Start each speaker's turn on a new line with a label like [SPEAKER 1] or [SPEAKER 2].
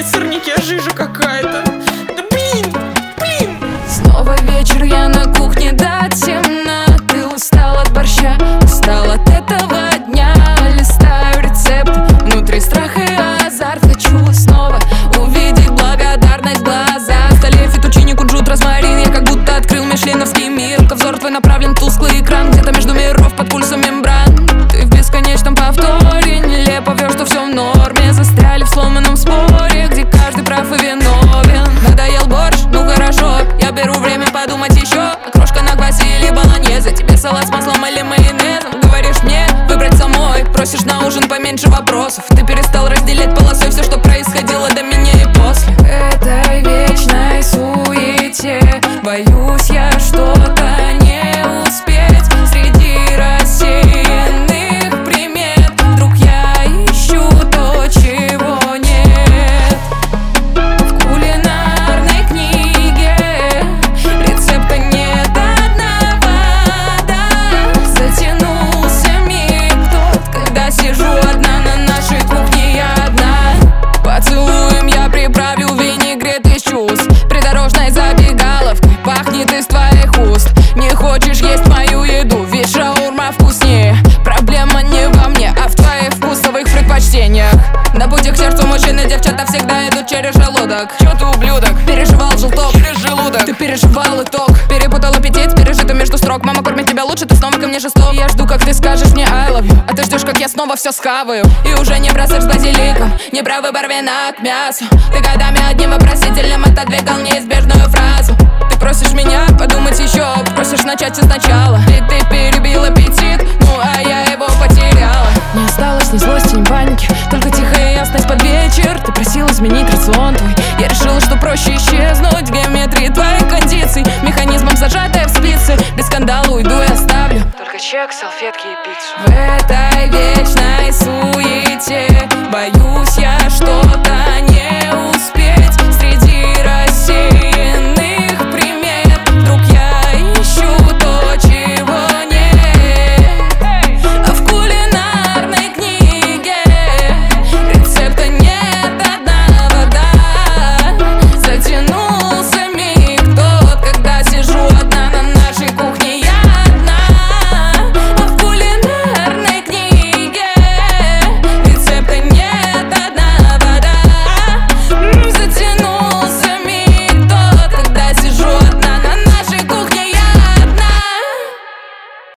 [SPEAKER 1] не сырники, а жижа какая-то. Да блин.
[SPEAKER 2] Снова вечер, я на кухне до темна. Ты устал от борща, устал от этого дня. Листаю рецепт, внутри страх и азарт. Хочу снова увидеть благодарность в глаза. В столе фетучини, кунжут, розмарин. Я как будто открыл мишленовский мир. Взор твой направлен в тусклый экран. Где-то между миров под пульсом мембран. Ты в бесконечном повторе. Нелепо врешь, что все в норме. Застряли в сломанном споре, где каждый прав и виновен. Надоел борщ? Ну хорошо, я беру время подумать еще. Крошка на квасе или болоньезе. Тебе салат с маслом или майонезом. Говоришь мне выбрать самой. Просишь на ужин поменьше вопросов. Ты перестал разделять полосой все, что происходило до меня и после. В этой вечной суете боюсь я что-то не успеть. Среди рассеянных примет вдруг я ищу то, чего нет. В кулинарной книге рецепта нет одного, да. Затянулся миг тот, когда сижу одна на нашей кухне, я одна. Поцелуем я приправлю винегрет из чувств. Придорожной забегаловкой пахнет из твоих уст. Не хочешь есть мою еду, ведь шаурма вкуснее. Проблема не во мне, а в твоих вкусовых предпочтениях. На пути к сердцу мужчины, девчата всегда идут через желудок. Чё ты, ублюдок? Переживал желток через желудок. Ты переживал итог, перепутал аппетит, пережитый между строк. Мама кормит тебя лучше, ты снова ко мне жесток. Я жду, как ты скажешь мне I love you, а ты ждешь, как я снова все схаваю. И уже не бросаешь с базиликом, не брал выбор вина к мясу. Ты годами одним вопросительным отодвигал неизбежную фразу. Ты просишь меня подумать еще, просишь начать все сначала. Ведь ты перебил аппетит, ну а я его потеряла. Не осталось ни злости, ни паники, только тихая ясность под вечер. Ты просил изменить рацион твой. Я решила, что проще исчезнуть в геометрии твоих кондиций. Механизмом зажатая в спице. Без скандала уйду и оставлю только чек, салфетки и пиццу. В этой вечной суете боюсь я что-то